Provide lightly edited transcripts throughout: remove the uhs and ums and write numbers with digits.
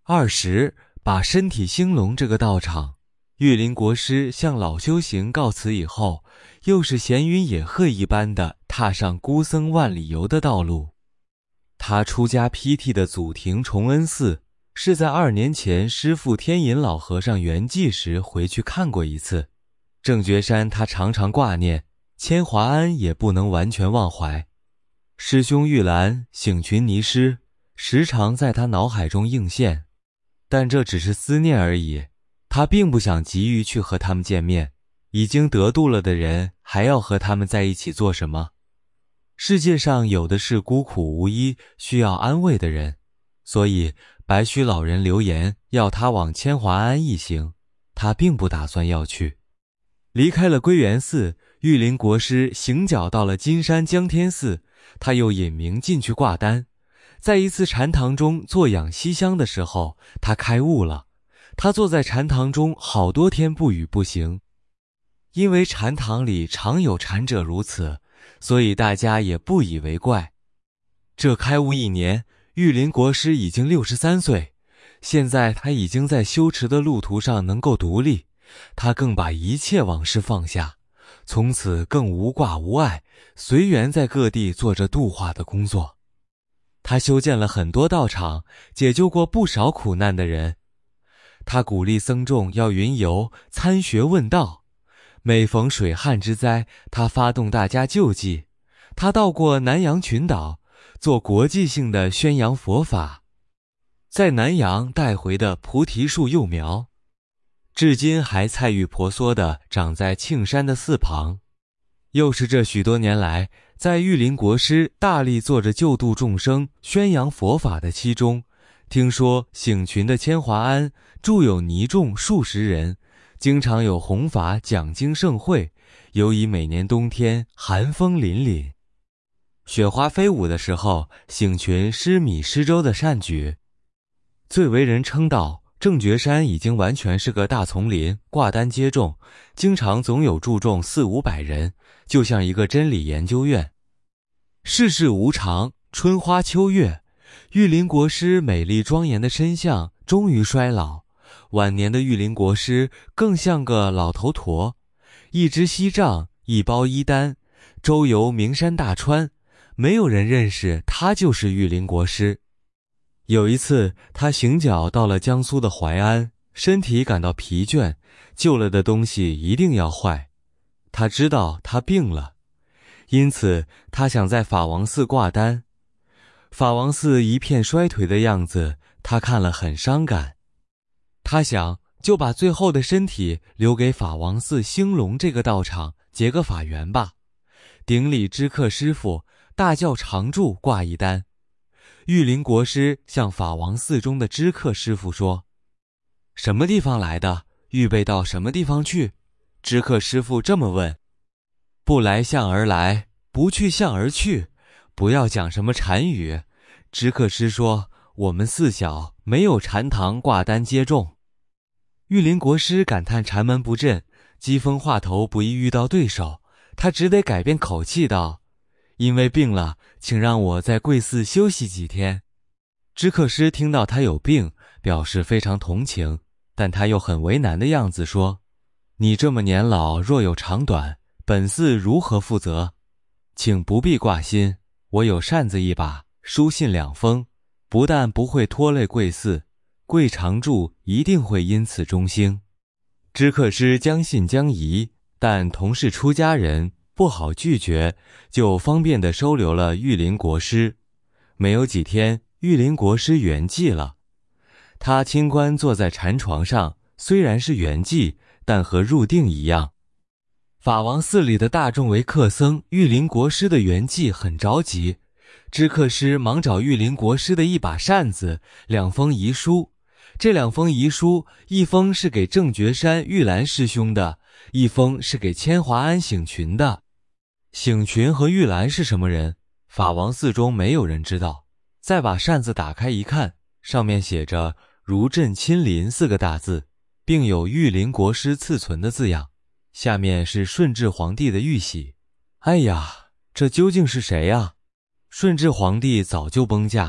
20把身体兴隆这个道场，玉林国师向老修行告辞以后，又是闲云野鹤一般的踏上孤僧万里游的道路。他出家披剃的祖庭崇恩寺，是在2年前师父天隐老和尚圆寂时回去看过一次。郑觉山他常常挂念，千华庵也不能完全忘怀。师兄玉兰、醒群尼师时常在他脑海中映现，但这只是思念而已，他并不想急于去和他们见面。已经得度了的人还要和他们在一起做什么？世界上有的是孤苦无依需要安慰的人，所以白须老人留言要他往千华庵一行，他并不打算要去。离开了归元寺，玉林国师行脚到了金山江天寺，他又隐名进去挂单。在一次禅堂中坐养西厢的时候，他开悟了。他坐在禅堂中好多天不语不行，因为禅堂里常有禅者如此，所以大家也不以为怪。这开悟1年，玉林国师已经63岁，现在他已经在修持的路途上能够独立，他更把一切往事放下，从此更无挂无碍，随缘在各地做着度化的工作。他修建了很多道场，解救过不少苦难的人。他鼓励僧众要云游参学问道，每逢水旱之灾，他发动大家救济。他到过南洋群岛，做国际性的宣扬佛法。在南洋带回的菩提树幼苗，至今还菜郁婆娑地长在庆山的寺旁。又是这许多年来，在玉林国师大力做着救度众生、宣扬佛法的期中，听说醒群的千华庵住有尼众数十人，经常有弘法讲经盛会，尤以每年冬天寒风凛凛，雪花飞舞的时候，醒群施米施粥的善举，最为人称道。郑觉山已经完全是个大丛林，挂单接众，经常总有注众400-500人，就像一个真理研究院。世事无常，春花秋月，玉林国师美丽庄严的身相终于衰老，晚年的玉林国师更像个老头陀，一只锡杖，一包衣单，周游名山大川，没有人认识他就是玉林国师。有一次，他行脚到了江苏的淮安，身体感到疲倦，旧了的东西一定要坏。他知道他病了，因此他想在法王寺挂单。法王寺一片衰颓的样子，他看了很伤感。他想就把最后的身体留给法王寺兴隆这个道场，结个法缘吧。顶礼知客师父，大教常住挂一单。玉林国师向法王寺中的知客师父说：什么地方来的？预备到什么地方去？知客师父这么问。不来向而来，不去向而去，不要讲什么禅语。知客师说，我们寺小，没有禅堂挂单接众。玉林国师感叹禅门不振，机锋话头不易遇到对手，他只得改变口气道：因为病了，请让我在贵寺休息几天。知客师听到他有病，表示非常同情，但他又很为难的样子说：你这么年老，若有长短，本寺如何负责？请不必挂心，我有扇子一把，书信2封，不但不会拖累贵寺，贵常住一定会因此中兴。知客师将信将疑，但同是出家人，不好拒绝，就方便地收留了玉林国师。没有几天，玉林国师圆寂了。他清官坐在禅床上，虽然是圆寂，但和入定一样。法王寺里的大众为客僧，玉林国师的圆寂很着急。知客师忙找玉林国师的一把扇子，2封遗书。这2封遗书，一封是给郑觉山玉兰师兄的，一封是给千华庵醒群的。醒群和玉兰是什么人？法王寺中没有人知道。再把扇子打开一看，上面写着如朕亲临4个大字，并有玉林国师赐存的字样，下面是顺治皇帝的玉玺。哎呀，这究竟是谁啊？顺治皇帝早就崩驾，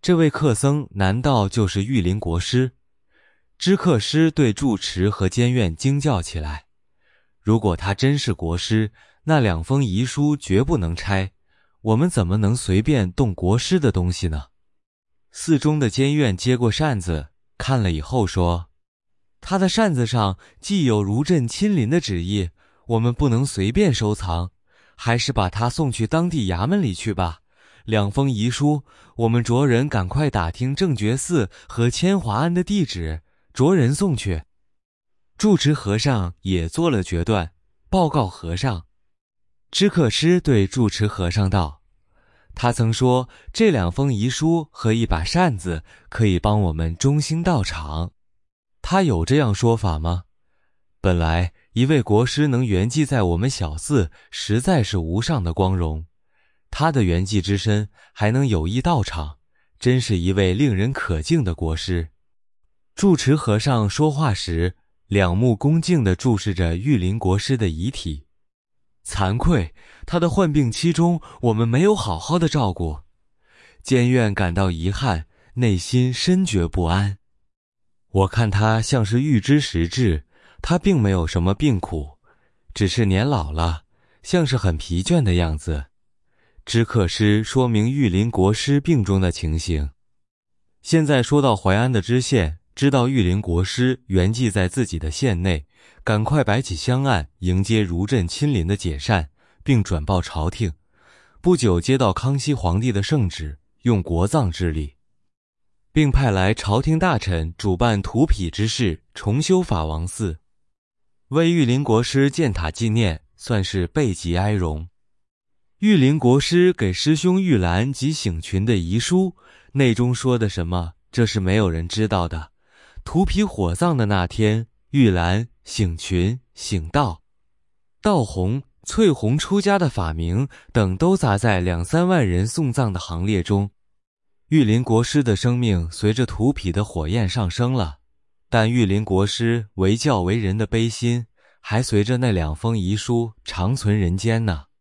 这位客僧难道就是玉林国师？知客师对住持和监院惊叫起来。如果他真是国师，那2封遗书绝不能拆，我们怎么能随便动国师的东西呢？寺中的监院接过扇子，看了以后说，他的扇子上既有如朕亲临的旨意，我们不能随便收藏，还是把他送去当地衙门里去吧。2封遗书，我们着人赶快打听正觉寺和千华庵的地址，着人送去。住持和尚也做了决断，报告和尚。知客师对住持和尚道，他曾说这2封遗书和一把扇子可以帮我们中兴道场。他有这样说法吗？本来一位国师能圆寂在我们小寺，实在是无上的光荣。他的圆寂之身还能有益道场，真是一位令人可敬的国师。住持和尚说话时，2目恭敬地注视着玉林国师的遗体。惭愧，他的患病期中，我们没有好好的照顾。监院感到遗憾，内心深觉不安。我看他像是预知时至，他并没有什么病苦，只是年老了，像是很疲倦的样子。知客师说明玉林国师病中的情形。现在说到淮安的知县，知道玉林国师圆寂在自己的县内，赶快摆起香案迎接如朕亲临的解散，并转报朝廷。不久接到康熙皇帝的圣旨，用国葬之礼，并派来朝廷大臣主办土圮之事，重修法王寺，为玉林国师建塔纪念，算是备极哀荣。玉林国师给师兄玉兰及醒群的遗书，内中说的什么，这是没有人知道的。土圮火葬的那天，玉兰、醒群、醒道、道红、翠红出家的法名等都砸在2-3万人送葬的行列中。玉林国师的生命随着土圮的火焰上升了，但玉林国师为教为人的悲心还随着那2封遗书长存人间呢。